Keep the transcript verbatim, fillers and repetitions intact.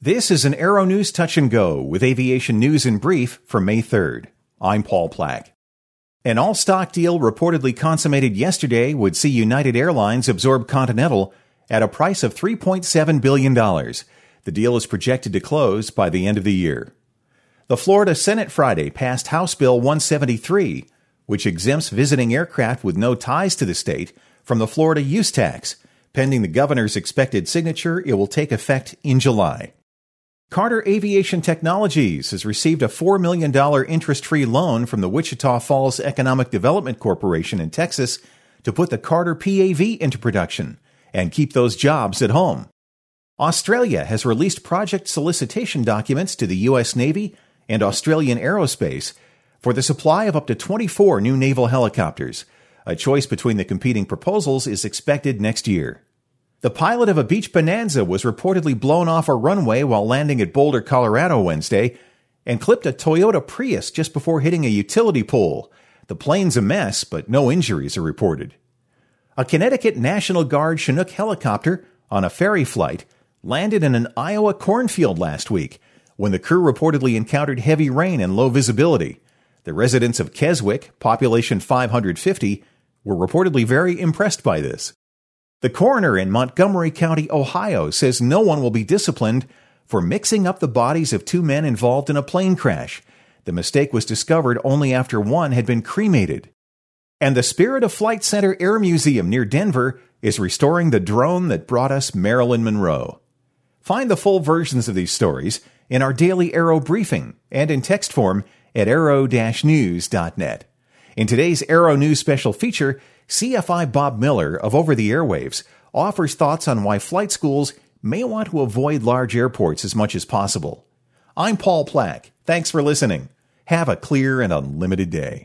This is an Aero News Touch and Go with aviation news in brief for May third. I'm Paul Plack. An all-stock deal reportedly consummated yesterday would see United Airlines absorb Continental at a price of three point seven billion dollars. The deal is projected to close by the end of the year. The Florida Senate Friday passed House Bill one seventy-three, which exempts visiting aircraft with no ties to the state from the Florida use tax. Pending the governor's expected signature, it will take effect in July. Carter Aviation Technologies has received a four million dollars interest-free loan from the Wichita Falls Economic Development Corporation in Texas to put the Carter P A V into production and keep those jobs at home. Australia has released project solicitation documents to the U S Navy and Australian Aerospace for the supply of up to twenty-four new naval helicopters. A choice between the competing proposals is expected next year. The pilot of a Beach Bonanza was reportedly blown off a runway while landing at Boulder, Colorado Wednesday and clipped a Toyota Prius just before hitting a utility pole. The plane's a mess, but no injuries are reported. A Connecticut National Guard Chinook helicopter on a ferry flight landed in an Iowa cornfield last week when the crew reportedly encountered heavy rain and low visibility. The residents of Keswick, population five hundred fifty, were reportedly very impressed by this. The coroner in Montgomery County, Ohio, says no one will be disciplined for mixing up the bodies of two men involved in a plane crash. The mistake was discovered only after one had been cremated. And the Spirit of Flight Center Air Museum near Denver is restoring the drone that brought us Marilyn Monroe. Find the full versions of these stories in our daily Aero briefing and in text form at aero dash news dot net. In today's Aero News special feature, C F I Bob Miller of Over the Airwaves offers thoughts on why flight schools may want to avoid large airports as much as possible. I'm Paul Plack. Thanks for listening. Have a clear and unlimited day.